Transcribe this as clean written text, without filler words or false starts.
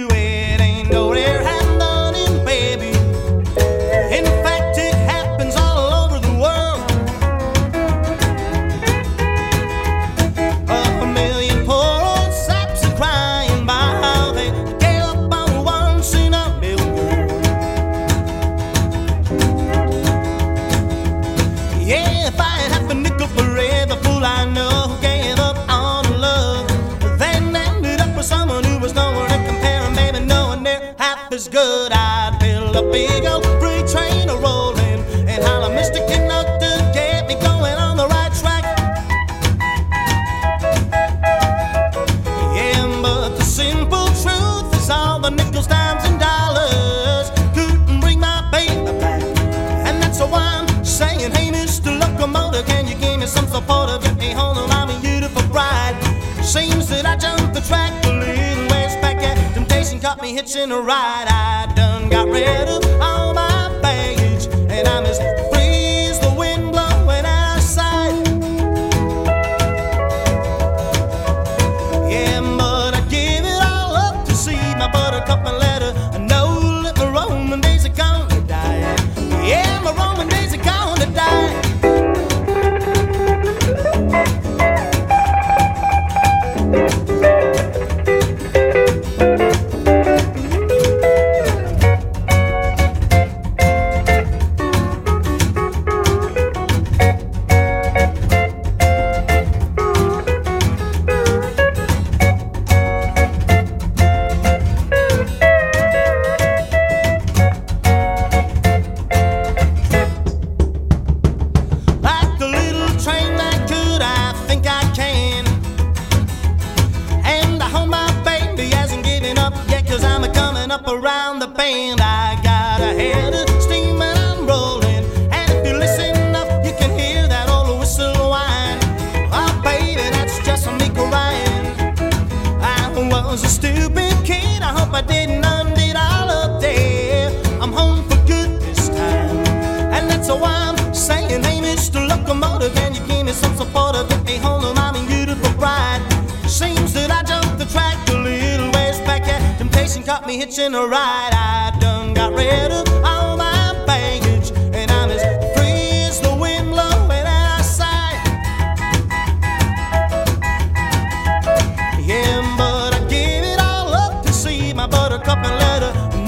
It ain't nowhere happening, baby. In fact, it happens all over the world. A million poor old saps are crying by how they gave up on a once in a million girl. Yeah, if I had half a nickel for every fool I know who gave up on love, then ended up with someone who was nowhere to compare, and maybe knowing they're half as good, I'd build a big old freight train a rolling and holler mystic enough to get me going on the right track. Yeah, but the simple truth is all the nickels, dimes, and dollars couldn't bring my baby back. And that's why I'm saying, hey, Mr. Locomotive, can you give me some support of get me home to my beautiful bride? Seems that I jumped the track a little ways back. Yeah, temptation caught me hitching a ride. I done got rid of all my baggage, and I'm as free as the wind blowing outside. Yeah, but I give it all up to see my buttercup and let her know that my Roman days are gonna die. Yeah, my Roman days are gonna die. Like the little train that could, I think I can. And I hope my baby hasn't given up yet, 'cause I'm coming up around the bend. I got a head of steam and I'm rolling, and if you listen up, you can hear that old whistle whine. Oh, baby, that's just me crying. I was a stupid kid, I hope I didn't undid all up there. I'm home for good this time, and that's why I'm saying, hey, Mr. Locomotive, can you give me some support to get me home to my beautiful bride? Seems that I jumped the track a little ways back. Yeah, temptation caught me hitching a ride. I done got rid of all my baggage, and I'm as free as the wind blowing outside. Yeah, but I give it all up to see my buttercup and let her